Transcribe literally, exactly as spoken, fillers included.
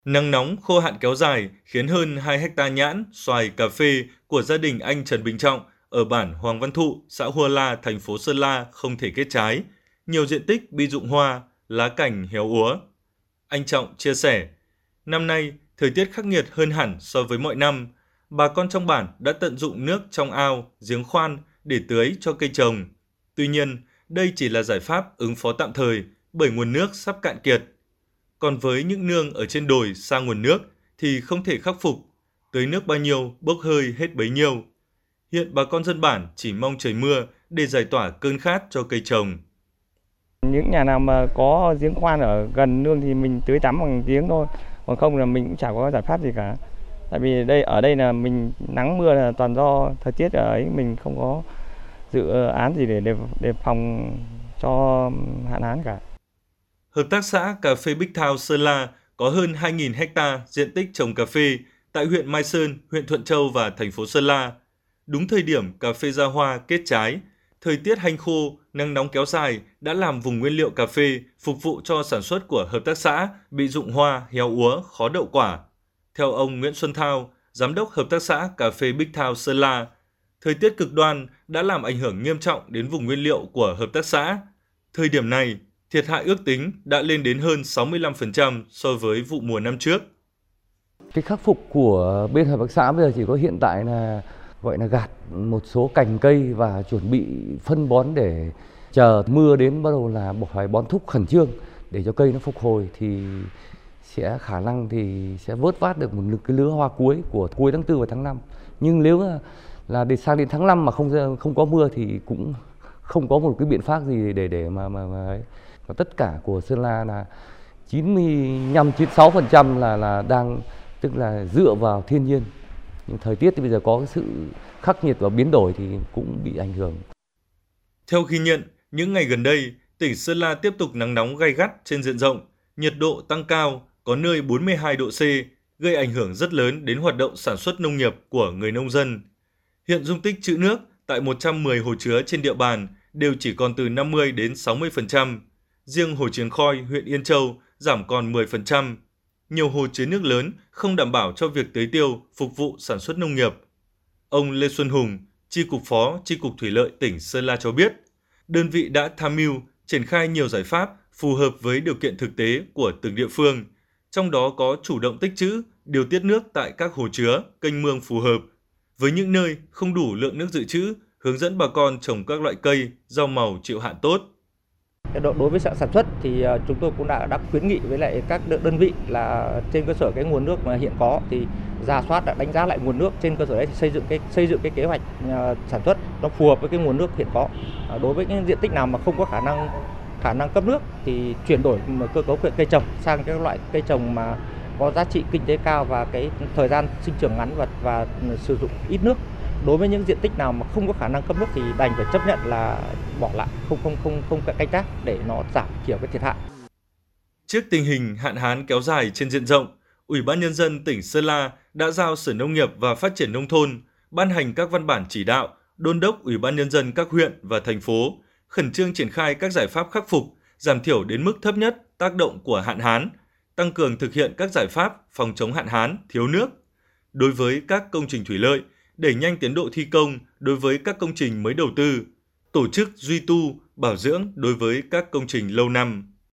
Nắng nóng khô hạn kéo dài khiến hơn hai héc ta nhãn, xoài, cà phê của gia đình anh Trần Bình Trọng ở bản Hoàng Văn Thụ, xã Hua La, thành phố Sơn La không thể kết trái. Nhiều diện tích bị rụng hoa, lá cành héo úa. Anh Trọng chia sẻ, năm nay thời tiết khắc nghiệt hơn hẳn so với mọi năm. Bà con trong bản đã tận dụng nước trong ao, giếng khoan để tưới cho cây trồng. Tuy nhiên, đây chỉ là giải pháp ứng phó tạm thời bởi nguồn nước sắp cạn kiệt. Còn với những nương ở trên đồi xa nguồn nước thì không thể khắc phục, tưới nước bao nhiêu bốc hơi hết bấy nhiêu. Hiện bà con dân bản chỉ mong trời mưa để giải tỏa cơn khát cho cây trồng. Những nhà nào mà có giếng khoan ở gần nương thì mình tưới tắm bằng giếng thôi, còn không là mình cũng chả có giải pháp gì cả. Tại vì đây ở đây là mình nắng mưa là toàn do thời tiết ở ấy, mình không có dự án gì để đề, đề phòng cho hạn hán cả. Hợp tác xã Cà phê Bích Thao Sơn La có hơn hai nghìn héc ta diện tích trồng cà phê tại huyện Mai Sơn, huyện Thuận Châu và thành phố Sơn La. Đúng thời điểm cà phê ra hoa kết trái, thời tiết hanh khô, nắng nóng kéo dài đã làm vùng nguyên liệu cà phê phục vụ cho sản xuất của hợp tác xã bị rụng hoa, héo úa, khó đậu quả. Theo ông Nguyễn Xuân Thao, giám đốc hợp tác xã Cà phê Bích Thao Sơn La, thời tiết cực đoan đã làm ảnh hưởng nghiêm trọng đến vùng nguyên liệu của hợp tác xã. Thời điểm này, thiệt hại ước tính đã lên đến hơn sáu mươi lăm phần trăm so với vụ mùa năm trước. Cái khắc phục của bên hợp tác xã bây giờ chỉ có hiện tại là gọi là gạt một số cành cây và chuẩn bị phân bón để chờ mưa đến bắt đầu là phải bón thúc khẩn trương để cho cây nó phục hồi thì sẽ khả năng thì sẽ vớt vát được một cái lứa hoa cuối của cuối tháng tư và tháng năm. Nhưng nếu là để sang đến tháng năm mà không không có mưa thì cũng không có một cái biện pháp gì để để mà mà, mà ấy. Và tất cả của Sơn La là chín mươi lăm chín mươi sáu phần trăm là là đang tức là dựa vào thiên nhiên. Nhưng thời tiết thì bây giờ có cái sự khắc nghiệt và biến đổi thì cũng bị ảnh hưởng. Theo ghi nhận, những ngày gần đây, tỉnh Sơn La tiếp tục nắng nóng gay gắt trên diện rộng, nhiệt độ tăng cao, có nơi bốn mươi hai độ C, gây ảnh hưởng rất lớn đến hoạt động sản xuất nông nghiệp của người nông dân. Hiện dung tích trữ nước tại một trăm mười hồ chứa trên địa bàn đều chỉ còn từ năm mươi đến sáu mươi phần trăm. Riêng hồ Trường Khoi, huyện Yên Châu giảm còn mười phần trăm. Nhiều hồ chứa nước lớn không đảm bảo cho việc tưới tiêu phục vụ sản xuất nông nghiệp. Ông Lê Xuân Hùng, Chi cục Phó Chi cục Thủy lợi tỉnh Sơn La cho biết, đơn vị đã tham mưu triển khai nhiều giải pháp phù hợp với điều kiện thực tế của từng địa phương, trong đó có chủ động tích trữ, điều tiết nước tại các hồ chứa, kênh mương phù hợp. Với những nơi không đủ lượng nước dự trữ, hướng dẫn bà con trồng các loại cây, rau màu chịu hạn tốt. Đối với sản xuất thì chúng tôi cũng đã, đã khuyến nghị với lại các đơn vị là trên cơ sở cái nguồn nước mà hiện có thì rà soát, đã đánh giá lại nguồn nước, trên cơ sở đấy thì xây dựng cái xây dựng cái kế hoạch sản xuất nó phù hợp với cái nguồn nước hiện có. Đối với những diện tích nào mà không có khả năng khả năng cấp nước thì chuyển đổi cơ cấu cây trồng sang các loại cây trồng mà có giá trị kinh tế cao và cái thời gian sinh trưởng ngắn và và sử dụng ít nước. Đối với những diện tích nào mà không có khả năng cấp nước thì đành phải chấp nhận là bỏ lại, không không không không canh tác để nó giảm thiểu cái thiệt hại. Trước tình hình hạn hán kéo dài trên diện rộng, Ủy ban Nhân dân tỉnh Sơn La đã giao Sở Nông nghiệp và Phát triển Nông thôn ban hành các văn bản chỉ đạo, đôn đốc Ủy ban Nhân dân các huyện và thành phố khẩn trương triển khai các giải pháp khắc phục, giảm thiểu đến mức thấp nhất tác động của hạn hán, tăng cường thực hiện các giải pháp phòng chống hạn hán, thiếu nước. Đối với các công trình thủy lợi, đẩy nhanh tiến độ thi công đối với các công trình mới đầu tư, tổ chức duy tu, bảo dưỡng đối với các công trình lâu năm.